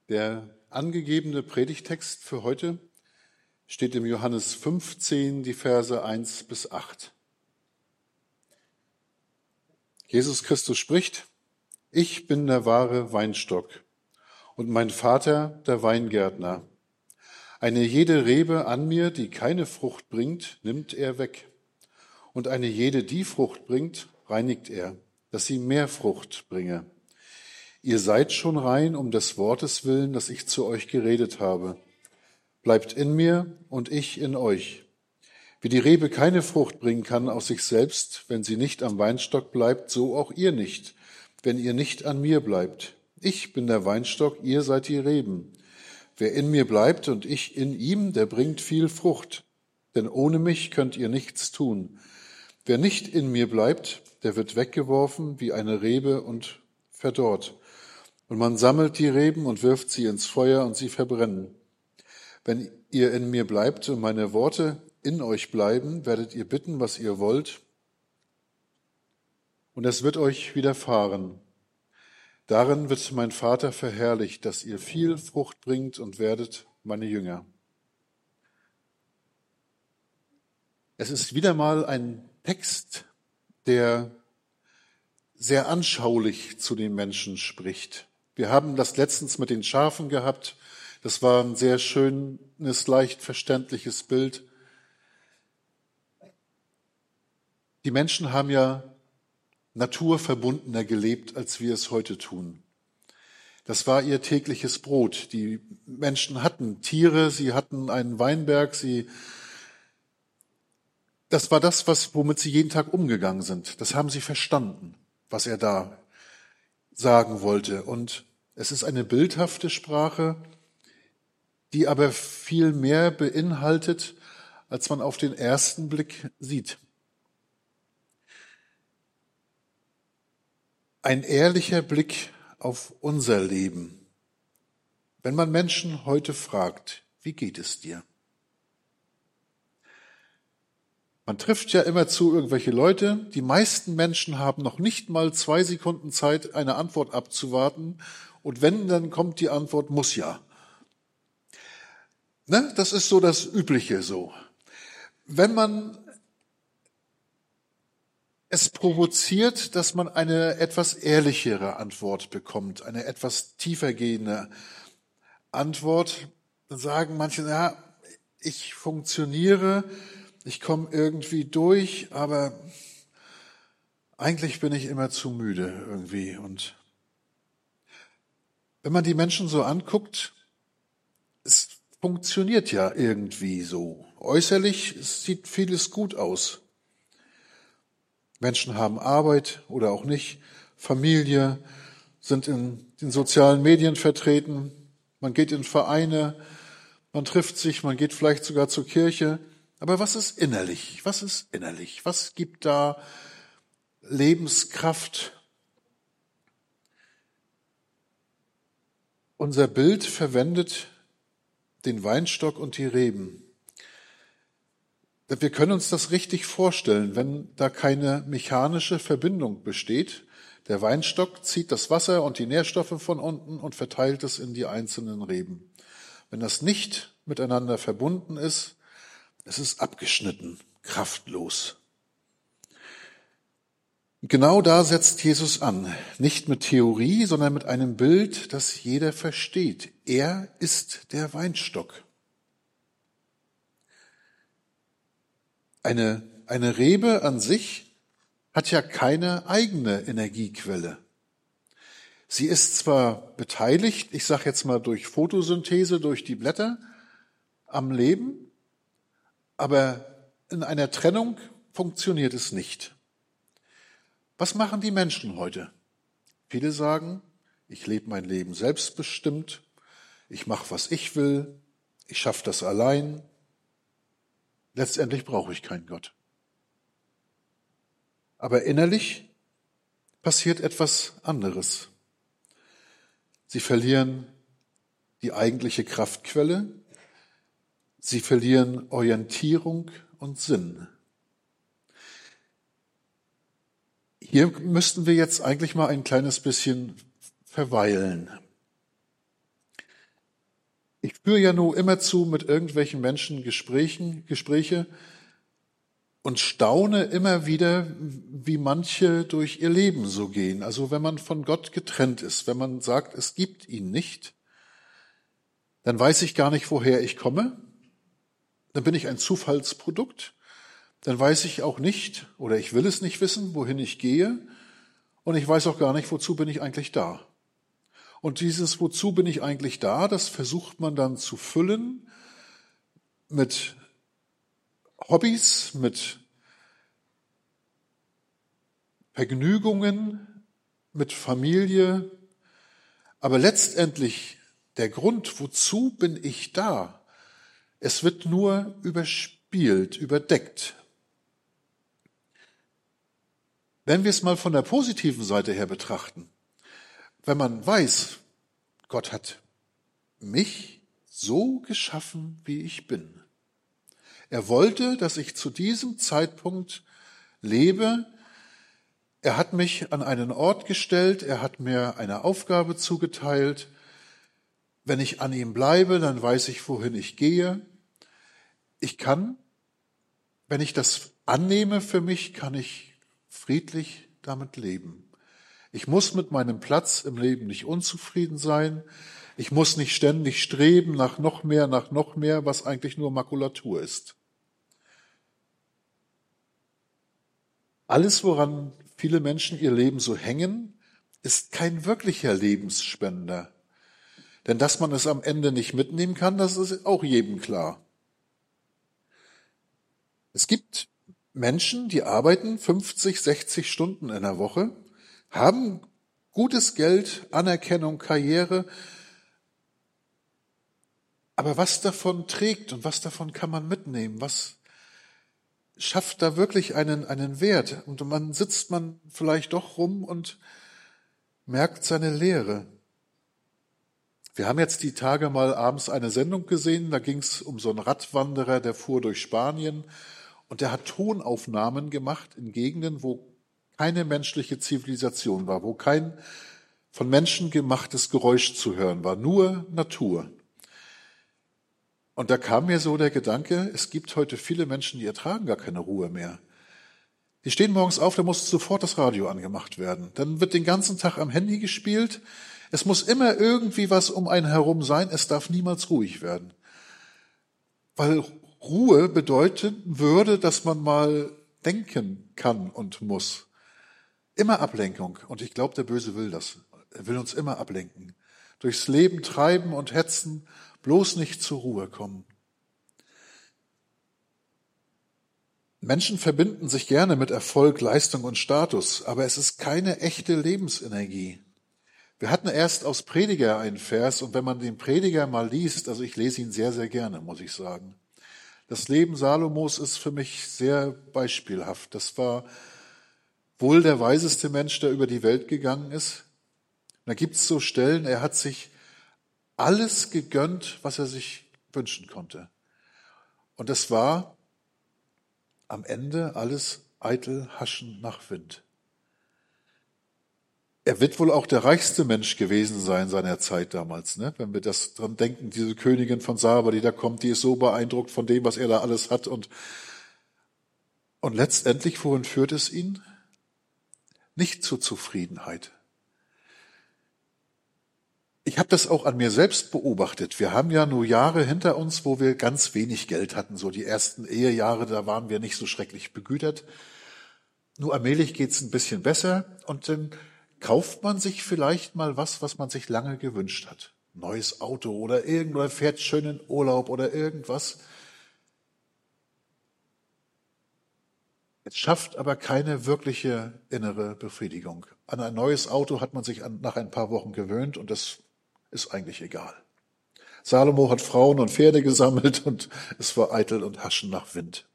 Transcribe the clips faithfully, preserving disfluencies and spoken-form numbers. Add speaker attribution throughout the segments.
Speaker 1: Der angegebene Predigtext für heute steht im Johannes fünfzehn, die Verse eins bis acht. Jesus Christus spricht: Ich bin der wahre Weinstock und mein Vater der Weingärtner. Eine jede Rebe an mir, die keine Frucht bringt, nimmt er weg. Und eine jede, die Frucht bringt, reinigt er, dass sie mehr Frucht bringe. Ihr seid schon rein um des Wortes willen, das ich zu euch geredet habe. Bleibt in mir und ich in euch. Wie die Rebe keine Frucht bringen kann aus sich selbst, wenn sie nicht am Weinstock bleibt, so auch ihr nicht, wenn ihr nicht an mir bleibt. Ich bin der Weinstock, ihr seid die Reben. Wer in mir bleibt und ich in ihm, der bringt viel Frucht. Denn ohne mich könnt ihr nichts tun. Wer nicht in mir bleibt, der wird weggeworfen wie eine Rebe und verdorrt. Und man sammelt die Reben und wirft sie ins Feuer und sie verbrennen. Wenn ihr in mir bleibt und meine Worte in euch bleiben, werdet ihr bitten, was ihr wollt, und es wird euch widerfahren. Darin wird mein Vater verherrlicht, dass ihr viel Frucht bringt und werdet meine Jünger. Es ist wieder mal ein Text, der sehr anschaulich zu den Menschen spricht. Wir haben das letztens mit den Schafen gehabt. Das war ein sehr schönes, leicht verständliches Bild. Die Menschen haben ja naturverbundener gelebt, als wir es heute tun. Das war ihr tägliches Brot. Die Menschen hatten Tiere, sie hatten einen Weinberg, sie, das war das, was, womit sie jeden Tag umgegangen sind. Das haben sie verstanden, was er da sagen wollte. Und es ist eine bildhafte Sprache, die aber viel mehr beinhaltet, als man auf den ersten Blick sieht. Ein ehrlicher Blick auf unser Leben. Wenn man Menschen heute fragt, wie geht es dir? Man trifft ja immerzu irgendwelche Leute. Die meisten Menschen haben noch nicht mal zwei Sekunden Zeit, eine Antwort abzuwarten. Und wenn, dann kommt die Antwort, muss ja. Ne? Das ist so das Übliche so. Wenn man es provoziert, dass man eine etwas ehrlichere Antwort bekommt, eine etwas tiefergehende Antwort, dann sagen manche, ja, ich funktioniere, ich komme irgendwie durch, aber eigentlich bin ich immer zu müde irgendwie. Und wenn man die Menschen so anguckt, es funktioniert ja irgendwie so. Äußerlich sieht vieles gut aus. Menschen haben Arbeit oder auch nicht, Familie, sind in den sozialen Medien vertreten, man geht in Vereine, man trifft sich, man geht vielleicht sogar zur Kirche. Aber was ist innerlich? Was ist innerlich? Was gibt da Lebenskraft? Unser Bild verwendet den Weinstock und die Reben. Wir können uns das richtig vorstellen, wenn da keine mechanische Verbindung besteht. Der Weinstock zieht das Wasser und die Nährstoffe von unten und verteilt es in die einzelnen Reben. Wenn das nicht miteinander verbunden ist, es ist abgeschnitten, kraftlos. Genau da setzt Jesus an. Nicht mit Theorie, sondern mit einem Bild, das jeder versteht. Er ist der Weinstock. Eine, eine Rebe an sich hat ja keine eigene Energiequelle. Sie ist zwar beteiligt, ich sage jetzt mal durch Photosynthese, durch die Blätter, am Leben, aber in einer Trennung funktioniert es nicht. Was machen die Menschen heute? Viele sagen, ich lebe mein Leben selbstbestimmt, ich mache, was ich will, ich schaffe das allein. Letztendlich brauche ich keinen Gott. Aber innerlich passiert etwas anderes. Sie verlieren die eigentliche Kraftquelle, sie verlieren Orientierung und Sinn. Hier müssten wir jetzt eigentlich mal ein kleines bisschen verweilen. Ich führe ja nur immerzu mit irgendwelchen Menschen Gesprächen, Gespräche und staune immer wieder, wie manche durch ihr Leben so gehen. Also wenn man von Gott getrennt ist, wenn man sagt, es gibt ihn nicht, dann weiß ich gar nicht, woher ich komme. Dann bin ich ein Zufallsprodukt. Dann weiß ich auch nicht, oder ich will es nicht wissen, wohin ich gehe. Und ich weiß auch gar nicht, wozu bin ich eigentlich da. Und dieses wozu bin ich eigentlich da, das versucht man dann zu füllen mit Hobbys, mit Vergnügungen, mit Familie. Aber letztendlich der Grund, wozu bin ich da, es wird nur überspielt, überdeckt. Wenn wir es mal von der positiven Seite her betrachten, wenn man weiß, Gott hat mich so geschaffen, wie ich bin. Er wollte, dass ich zu diesem Zeitpunkt lebe. Er hat mich an einen Ort gestellt, er hat mir eine Aufgabe zugeteilt. Wenn ich an ihm bleibe, dann weiß ich, wohin ich gehe. Ich kann, wenn ich das annehme für mich, kann ich friedlich damit leben. Ich muss mit meinem Platz im Leben nicht unzufrieden sein. Ich muss nicht ständig streben nach noch mehr, nach noch mehr, was eigentlich nur Makulatur ist. Alles, woran viele Menschen ihr Leben so hängen, ist kein wirklicher Lebensspender. Denn dass man es am Ende nicht mitnehmen kann, das ist auch jedem klar. Es gibt Menschen, die arbeiten fünfzig, sechzig Stunden in der Woche, haben gutes Geld, Anerkennung, Karriere, aber was davon trägt und was davon kann man mitnehmen? Was schafft da wirklich einen, einen Wert? Und man sitzt man vielleicht doch rum und merkt seine Leere. Wir haben jetzt die Tage mal abends eine Sendung gesehen, da ging es um so einen Radwanderer, der fuhr durch Spanien und der hat Tonaufnahmen gemacht in Gegenden, wo keine menschliche Zivilisation war, wo kein von Menschen gemachtes Geräusch zu hören war, nur Natur. Und da kam mir so der Gedanke, es gibt heute viele Menschen, die ertragen gar keine Ruhe mehr. Die stehen morgens auf, da muss sofort das Radio angemacht werden. Dann wird den ganzen Tag am Handy gespielt. Es muss immer irgendwie was um einen herum sein. Es darf niemals ruhig werden. Weil Ruhe bedeuten würde, dass man mal denken kann und muss. Immer Ablenkung. Und ich glaube, der Böse will das. Er will uns immer ablenken. Durchs Leben treiben und hetzen, bloß nicht zur Ruhe kommen. Menschen verbinden sich gerne mit Erfolg, Leistung und Status, aber es ist keine echte Lebensenergie. Wir hatten erst aus Prediger einen Vers, und wenn man den Prediger mal liest, also ich lese ihn sehr, sehr gerne, muss ich sagen. Das Leben Salomos ist für mich sehr beispielhaft. Das war wohl der weiseste Mensch, der über die Welt gegangen ist. Und da gibt es so Stellen, er hat sich alles gegönnt, was er sich wünschen konnte. Und das war am Ende alles eitel Haschen nach Wind. Er wird wohl auch der reichste Mensch gewesen sein seiner Zeit damals, ne? Wenn wir das dran denken, diese Königin von Saba, die da kommt, die ist so beeindruckt von dem, was er da alles hat. Und, und letztendlich, wohin führt es ihn? Nicht zur Zufriedenheit. Ich habe das auch an mir selbst beobachtet. Wir haben ja nur Jahre hinter uns, wo wir ganz wenig Geld hatten. So die ersten Ehejahre, da waren wir nicht so schrecklich begütert. Nur allmählich geht's ein bisschen besser und dann kauft man sich vielleicht mal was, was man sich lange gewünscht hat. Neues Auto oder irgendwer fährt schön in Urlaub oder irgendwas. Es schafft aber keine wirkliche innere Befriedigung. An ein neues Auto hat man sich nach ein paar Wochen gewöhnt und das ist eigentlich egal. Salomo hat Frauen und Pferde gesammelt und es war eitel und Haschen nach Wind.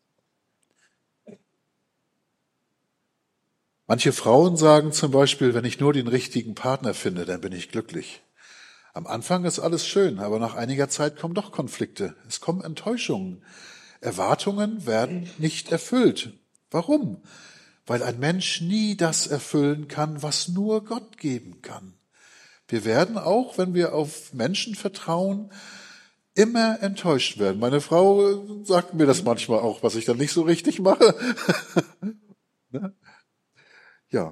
Speaker 1: Manche Frauen sagen zum Beispiel, wenn ich nur den richtigen Partner finde, dann bin ich glücklich. Am Anfang ist alles schön, aber nach einiger Zeit kommen doch Konflikte. Es kommen Enttäuschungen. Erwartungen werden nicht erfüllt. Warum? Weil ein Mensch nie das erfüllen kann, was nur Gott geben kann. Wir werden auch, wenn wir auf Menschen vertrauen, immer enttäuscht werden. Meine Frau sagt mir das manchmal auch, was ich dann nicht so richtig mache. Ne? Ja.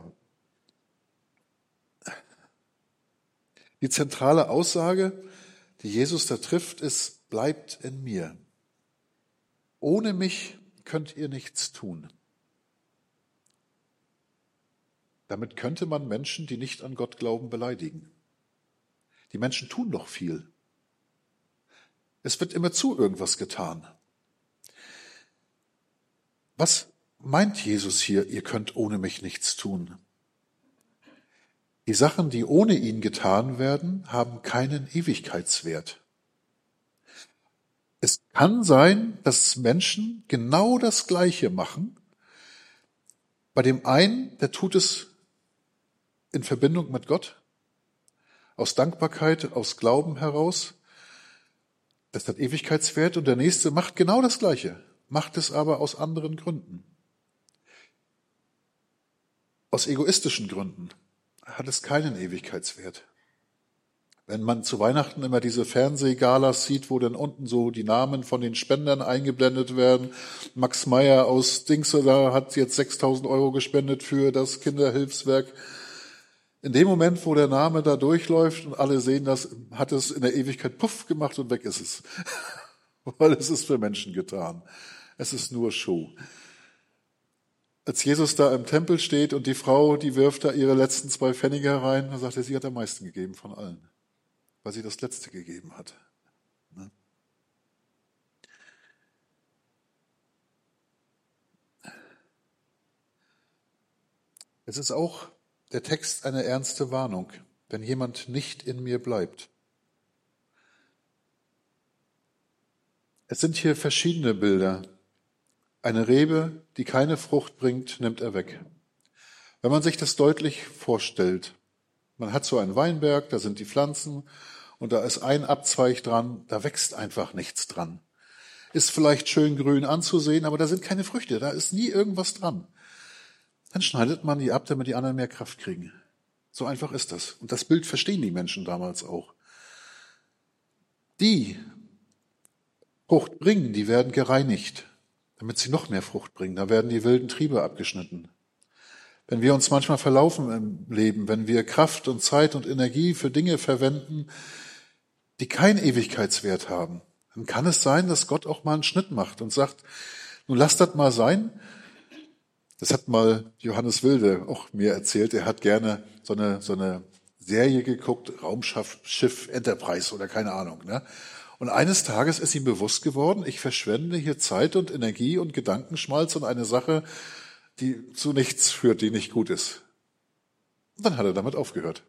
Speaker 1: Die zentrale Aussage, die Jesus da trifft, ist, bleibt in mir. Ohne mich könnt ihr nichts tun. Damit könnte man Menschen, die nicht an Gott glauben, beleidigen. Die Menschen tun doch viel. Es wird immerzu irgendwas getan. Was meint Jesus hier, ihr könnt ohne mich nichts tun? Die Sachen, die ohne ihn getan werden, haben keinen Ewigkeitswert. Es kann sein, dass Menschen genau das Gleiche machen. Bei dem einen, der tut es in Verbindung mit Gott, aus Dankbarkeit, aus Glauben heraus. Das hat Ewigkeitswert. Und der nächste macht genau das Gleiche, macht es aber aus anderen Gründen. Aus egoistischen Gründen hat es keinen Ewigkeitswert. Wenn man zu Weihnachten immer diese Fernsehgalas sieht, wo dann unten so die Namen von den Spendern eingeblendet werden. Max Meyer aus Dings da hat jetzt sechstausend Euro gespendet für das Kinderhilfswerk. In dem Moment, wo der Name da durchläuft und alle sehen das, hat es in der Ewigkeit puff gemacht und weg ist es. Weil es ist für Menschen getan. Es ist nur Show. Als Jesus da im Tempel steht und die Frau, die wirft da ihre letzten zwei Pfennige herein, dann sagt er, sie hat am meisten gegeben von allen, weil sie das Letzte gegeben hat. Es ist auch der Text eine ernste Warnung, wenn jemand nicht in mir bleibt. Es sind hier verschiedene Bilder. Eine Rebe, die keine Frucht bringt, nimmt er weg. Wenn man sich das deutlich vorstellt, man hat so einen Weinberg, da sind die Pflanzen und da ist ein Abzweig dran, da wächst einfach nichts dran. Ist vielleicht schön grün anzusehen, aber da sind keine Früchte, da ist nie irgendwas dran. Dann schneidet man die ab, damit die anderen mehr Kraft kriegen. So einfach ist das. Und das Bild verstehen die Menschen damals auch. Die Frucht bringen, die werden gereinigt, damit sie noch mehr Frucht bringen. Da werden die wilden Triebe abgeschnitten. Wenn wir uns manchmal verlaufen im Leben, wenn wir Kraft und Zeit und Energie für Dinge verwenden, die keinen Ewigkeitswert haben, dann kann es sein, dass Gott auch mal einen Schnitt macht und sagt, nun lass das mal sein. Das hat mal Johannes Wilde auch mir erzählt. Er hat gerne so eine, so eine Serie geguckt, Raumschiff Enterprise oder keine Ahnung, ne? Und eines Tages ist ihm bewusst geworden, ich verschwende hier Zeit und Energie und Gedankenschmalz an eine Sache, die zu nichts führt, die nicht gut ist. Und dann hat er damit aufgehört.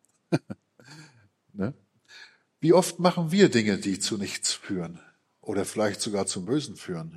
Speaker 1: Ne? Wie oft machen wir Dinge, die zu nichts führen oder vielleicht sogar zum Bösen führen?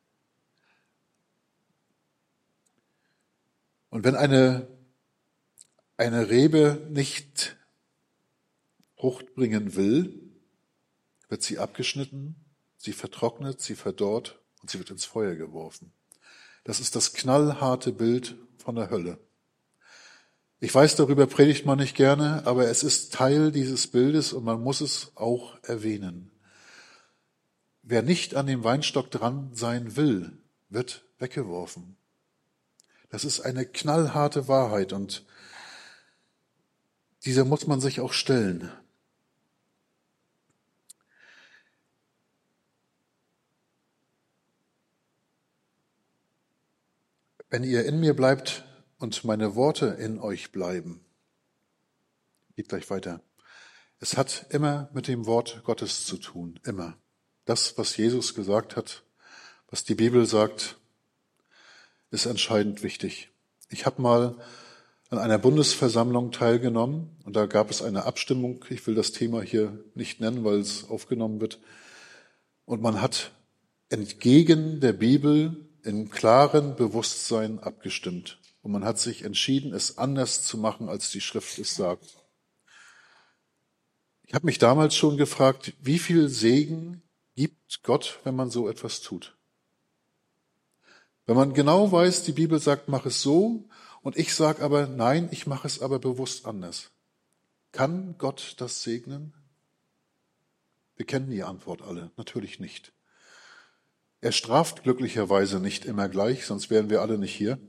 Speaker 1: Und wenn eine, eine Rebe nicht Frucht bringen will, wird sie abgeschnitten, sie vertrocknet, sie verdorrt und sie wird ins Feuer geworfen. Das ist das knallharte Bild von der Hölle. Ich weiß, darüber predigt man nicht gerne, aber es ist Teil dieses Bildes und man muss es auch erwähnen. Wer nicht an dem Weinstock dran sein will, wird weggeworfen. Das ist eine knallharte Wahrheit und dieser muss man sich auch stellen. Wenn ihr in mir bleibt und meine Worte in euch bleiben, geht gleich weiter. Es hat immer mit dem Wort Gottes zu tun, immer. Das, was Jesus gesagt hat, was die Bibel sagt, ist entscheidend wichtig. Ich habe mal an einer Bundesversammlung teilgenommen und da gab es eine Abstimmung. Ich will das Thema hier nicht nennen, weil es aufgenommen wird. Und man hat entgegen der Bibel im klaren Bewusstsein abgestimmt. Und man hat sich entschieden, es anders zu machen, als die Schrift es sagt. Ich habe mich damals schon gefragt, wie viel Segen gibt Gott, wenn man so etwas tut? Wenn man genau weiß, die Bibel sagt, mach es so, und ich sage aber, nein, ich mache es aber bewusst anders. Kann Gott das segnen? Wir kennen die Antwort alle, natürlich nicht. Er straft glücklicherweise nicht immer gleich, sonst wären wir alle nicht hier.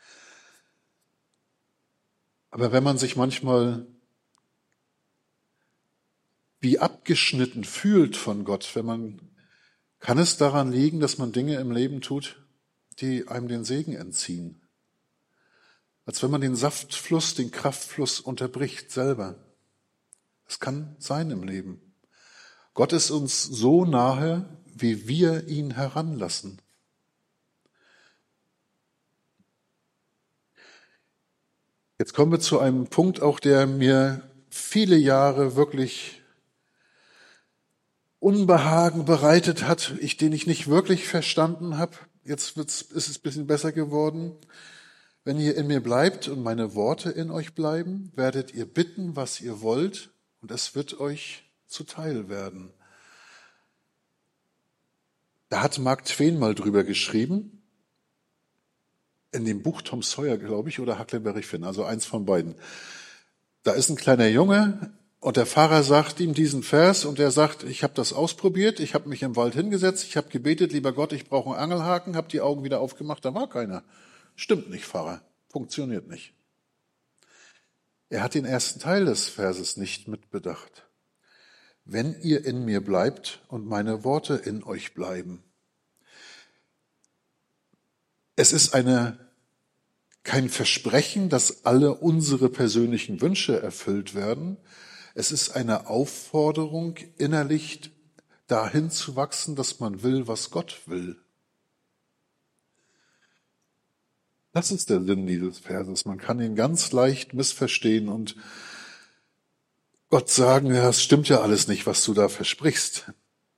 Speaker 1: Aber wenn man sich manchmal wie abgeschnitten fühlt von Gott, wenn man, kann es daran liegen, dass man Dinge im Leben tut, die einem den Segen entziehen. Als wenn man den Saftfluss, den Kraftfluss unterbricht selber. Es kann sein im Leben. Gott ist uns so nahe, wie wir ihn heranlassen. Jetzt kommen wir zu einem Punkt auch, der mir viele Jahre wirklich Unbehagen bereitet hat, ich, den ich nicht wirklich verstanden habe. Jetzt wird's, ist es ein bisschen besser geworden. Wenn ihr in mir bleibt und meine Worte in euch bleiben, werdet ihr bitten, was ihr wollt, und es wird euch zuteil werden. Da hat Mark Twain mal drüber geschrieben, in dem Buch Tom Sawyer, glaube ich, oder Huckleberry Finn, also eins von beiden. Da ist ein kleiner Junge und der Pfarrer sagt ihm diesen Vers und er sagt, ich habe das ausprobiert, ich habe mich im Wald hingesetzt, ich habe gebetet, lieber Gott, ich brauche einen Angelhaken, habe die Augen wieder aufgemacht, da war keiner. Stimmt nicht, Pfarrer, funktioniert nicht. Er hat den ersten Teil des Verses nicht mitbedacht. Wenn ihr in mir bleibt und meine Worte in euch bleiben. Es ist eine, kein Versprechen, dass alle unsere persönlichen Wünsche erfüllt werden. Es ist eine Aufforderung, innerlich dahin zu wachsen, dass man will, was Gott will. Das ist der Sinn dieses Verses. Man kann ihn ganz leicht missverstehen und Gott sagen, ja, das stimmt ja alles nicht, was du da versprichst.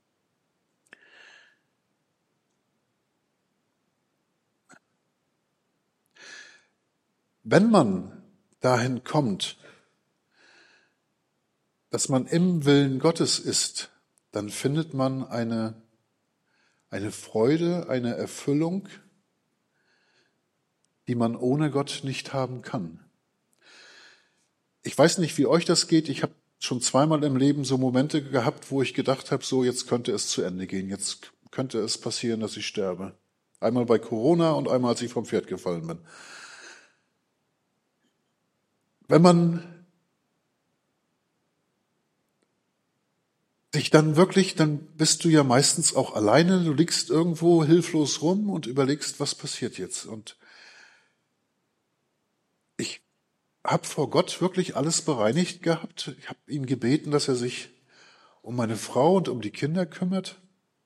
Speaker 1: Wenn man dahin kommt, dass man im Willen Gottes ist, dann findet man eine, eine Freude, eine Erfüllung, die man ohne Gott nicht haben kann. Ich weiß nicht, wie euch das geht. Ich habe schon zweimal im Leben so Momente gehabt, wo ich gedacht habe, so jetzt könnte es zu Ende gehen. Jetzt könnte es passieren, dass ich sterbe. Einmal bei Corona und einmal, als ich vom Pferd gefallen bin. Wenn man sich dann wirklich, dann bist du ja meistens auch alleine. Du liegst irgendwo hilflos rum und überlegst, was passiert jetzt. Und ich habe vor Gott wirklich alles bereinigt gehabt. Ich habe ihn gebeten, dass er sich um meine Frau und um die Kinder kümmert.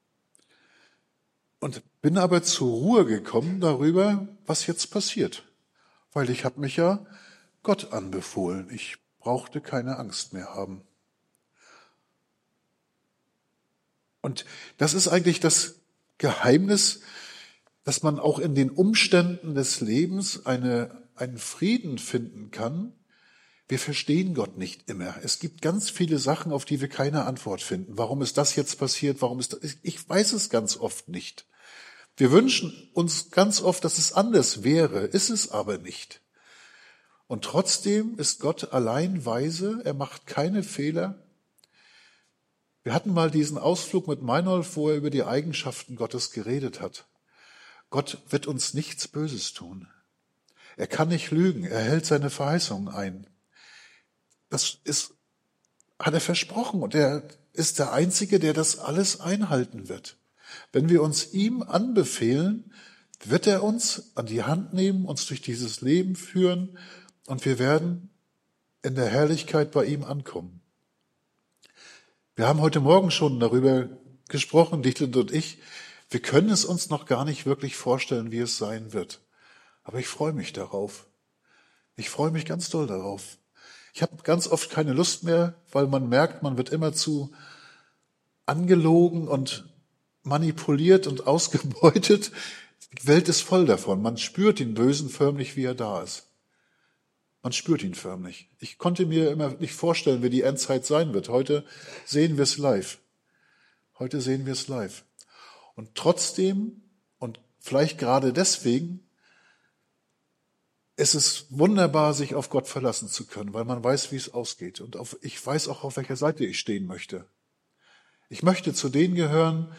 Speaker 1: Und bin aber zur Ruhe gekommen darüber, was jetzt passiert. Weil ich habe mich ja Gott anbefohlen. Ich brauchte keine Angst mehr haben. Und das ist eigentlich das Geheimnis, dass man auch in den Umständen des Lebens eine einen Frieden finden kann. Wir verstehen Gott nicht immer. Es gibt ganz viele Sachen, auf die wir keine Antwort finden. Warum ist das jetzt passiert? Warum ist das? Ich weiß es ganz oft nicht. Wir wünschen uns ganz oft, dass es anders wäre, ist es aber nicht. Und trotzdem ist Gott allein weise, er macht keine Fehler. Wir hatten mal diesen Ausflug mit Meinolf, wo er über die Eigenschaften Gottes geredet hat. Gott wird uns nichts Böses tun. Er kann nicht lügen, er hält seine Verheißungen ein. Das ist, hat er versprochen und er ist der Einzige, der das alles einhalten wird. Wenn wir uns ihm anbefehlen, wird er uns an die Hand nehmen, uns durch dieses Leben führen und wir werden in der Herrlichkeit bei ihm ankommen. Wir haben heute Morgen schon darüber gesprochen, Dietlind und ich. Wir können es uns noch gar nicht wirklich vorstellen, wie es sein wird. Aber ich freue mich darauf. Ich freue mich ganz doll darauf. Ich habe ganz oft keine Lust mehr, weil man merkt, man wird immer zu angelogen und manipuliert und ausgebeutet. Die Welt ist voll davon. Man spürt den Bösen förmlich, wie er da ist. Man spürt ihn förmlich. Ich konnte mir immer nicht vorstellen, wie die Endzeit sein wird. Heute sehen wir es live. Heute sehen wir es live. Und trotzdem, und vielleicht gerade deswegen, es ist wunderbar, sich auf Gott verlassen zu können, weil man weiß, wie es ausgeht. Und auf, ich weiß auch, auf welcher Seite ich stehen möchte. Ich möchte zu denen gehören,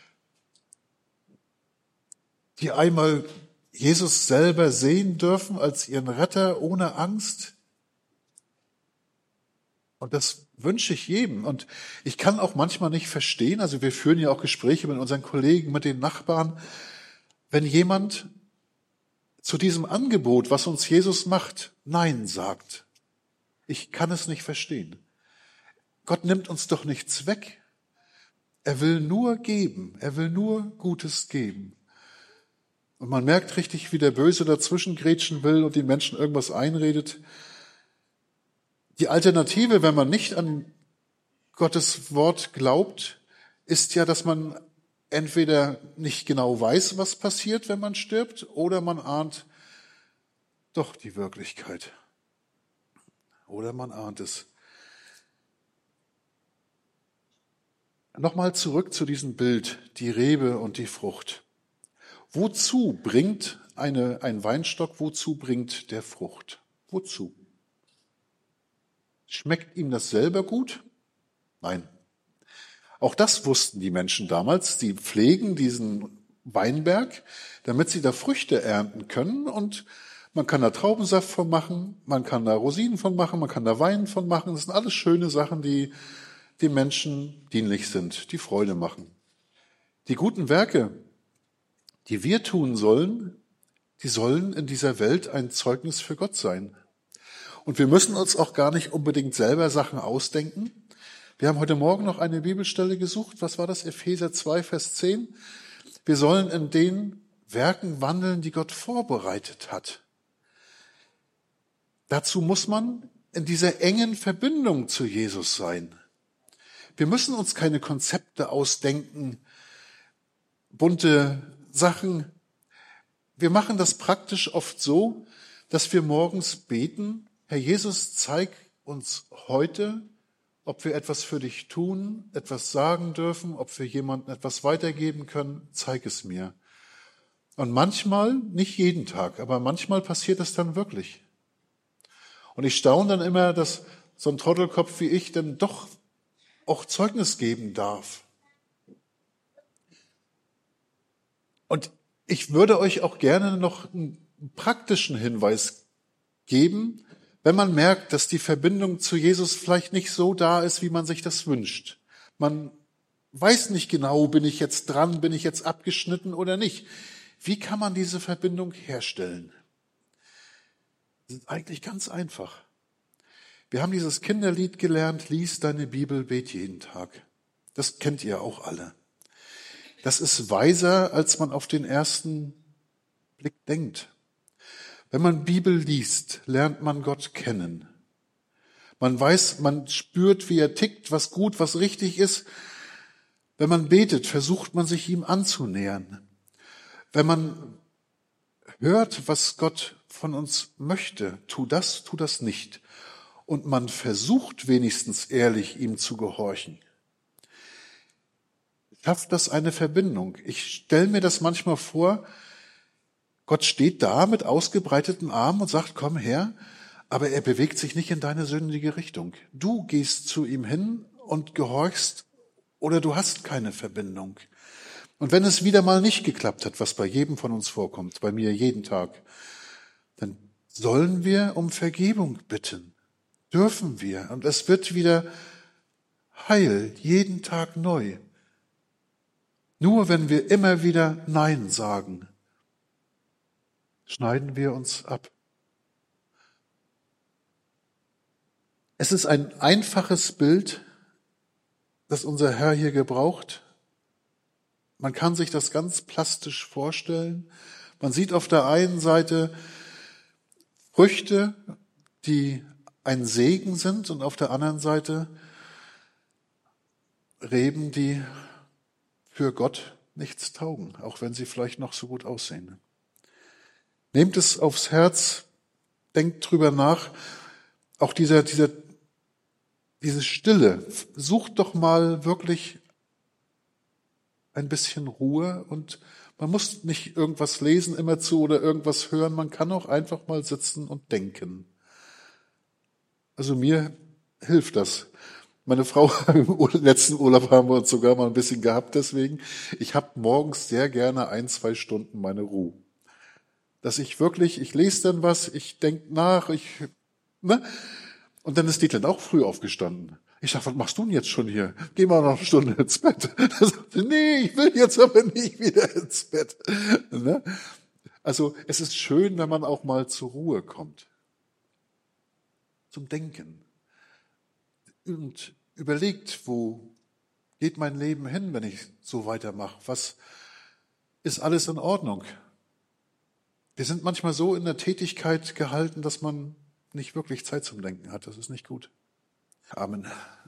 Speaker 1: die einmal Jesus selber sehen dürfen als ihren Retter ohne Angst. Und das wünsche ich jedem. Und ich kann auch manchmal nicht verstehen, also wir führen ja auch Gespräche mit unseren Kollegen, mit den Nachbarn, wenn jemand zu diesem Angebot, was uns Jesus macht, Nein sagt. Ich kann es nicht verstehen. Gott nimmt uns doch nichts weg. Er will nur geben. Er will nur Gutes geben. Und man merkt richtig, wie der Böse dazwischen grätschen will und den Menschen irgendwas einredet. Die Alternative, wenn man nicht an Gottes Wort glaubt, ist ja, dass man entweder nicht genau weiß, was passiert, wenn man stirbt, oder man ahnt doch die Wirklichkeit. Oder man ahnt es. Nochmal zurück zu diesem Bild, die Rebe und die Frucht. Wozu bringt eine, ein Weinstock, wozu bringt der Frucht? Wozu? Schmeckt ihm das selber gut? Nein. Auch das wussten die Menschen damals. Sie pflegen diesen Weinberg, damit sie da Früchte ernten können. Und man kann da Traubensaft von machen, man kann da Rosinen von machen, man kann da Wein von machen. Das sind alles schöne Sachen, die den Menschen dienlich sind, die Freude machen. Die guten Werke, die wir tun sollen, die sollen in dieser Welt ein Zeugnis für Gott sein. Und wir müssen uns auch gar nicht unbedingt selber Sachen ausdenken. Wir haben heute Morgen noch eine Bibelstelle gesucht. Was war das? Epheser zwei, Vers zehn. Wir sollen in den Werken wandeln, die Gott vorbereitet hat. Dazu muss man in dieser engen Verbindung zu Jesus sein. Wir müssen uns keine Konzepte ausdenken, bunte Sachen. Wir machen das praktisch oft so, dass wir morgens beten: Herr Jesus, zeig uns heute, ob wir etwas für dich tun, etwas sagen dürfen, ob wir jemandem etwas weitergeben können, zeig es mir. Und manchmal, nicht jeden Tag, aber manchmal passiert es dann wirklich. Und ich staune dann immer, dass so ein Trottelkopf wie ich dann doch auch Zeugnis geben darf. Und ich würde euch auch gerne noch einen praktischen Hinweis geben, wenn man merkt, dass die Verbindung zu Jesus vielleicht nicht so da ist, wie man sich das wünscht. Man weiß nicht genau, bin ich jetzt dran, bin ich jetzt abgeschnitten oder nicht. Wie kann man diese Verbindung herstellen? Das ist eigentlich ganz einfach. Wir haben dieses Kinderlied gelernt: Lies deine Bibel, bet jeden Tag. Das kennt ihr auch alle. Das ist weiser, als man auf den ersten Blick denkt. Wenn man Bibel liest, lernt man Gott kennen. Man weiß, man spürt, wie er tickt, was gut, was richtig ist. Wenn man betet, versucht man sich ihm anzunähern. Wenn man hört, was Gott von uns möchte, tu das, tu das nicht. Und man versucht wenigstens ehrlich, ihm zu gehorchen. Schafft das eine Verbindung? Ich stelle mir das manchmal vor, Gott steht da mit ausgebreiteten Armen und sagt: Komm her, aber er bewegt sich nicht in deine sündige Richtung. Du gehst zu ihm hin und gehorchst, oder du hast keine Verbindung. Und wenn es wieder mal nicht geklappt hat, was bei jedem von uns vorkommt, bei mir jeden Tag, dann sollen wir um Vergebung bitten. Dürfen wir. Und es wird wieder heil, jeden Tag neu. Nur wenn wir immer wieder Nein sagen, schneiden wir uns ab. Es ist ein einfaches Bild, das unser Herr hier gebraucht. Man kann sich das ganz plastisch vorstellen. Man sieht auf der einen Seite Früchte, die ein Segen sind, und auf der anderen Seite Reben, die für Gott nichts taugen, auch wenn sie vielleicht noch so gut aussehen. Nehmt es aufs Herz, denkt drüber nach. Auch dieser, dieser, diese Stille, sucht doch mal wirklich ein bisschen Ruhe und man muss nicht irgendwas lesen immerzu oder irgendwas hören, man kann auch einfach mal sitzen und denken. Also mir hilft das. Meine Frau, im letzten Urlaub haben wir uns sogar mal ein bisschen gehabt deswegen. Ich habe morgens sehr gerne ein, zwei Stunden meine Ruhe. Dass ich wirklich, ich lese dann was, ich denke nach, ich, ne? Und dann ist die dann auch früh aufgestanden. Ich sag, was machst du denn jetzt schon hier? Geh mal noch eine Stunde ins Bett. Er sagte, nee, ich will jetzt aber nicht wieder ins Bett. Ne? Also es ist schön, wenn man auch mal zur Ruhe kommt. Zum Denken. Und überlegt, wo geht mein Leben hin, wenn ich so weitermache? Was ist alles in Ordnung? Wir sind manchmal so in der Tätigkeit gehalten, dass man nicht wirklich Zeit zum Denken hat. Das ist nicht gut. Amen.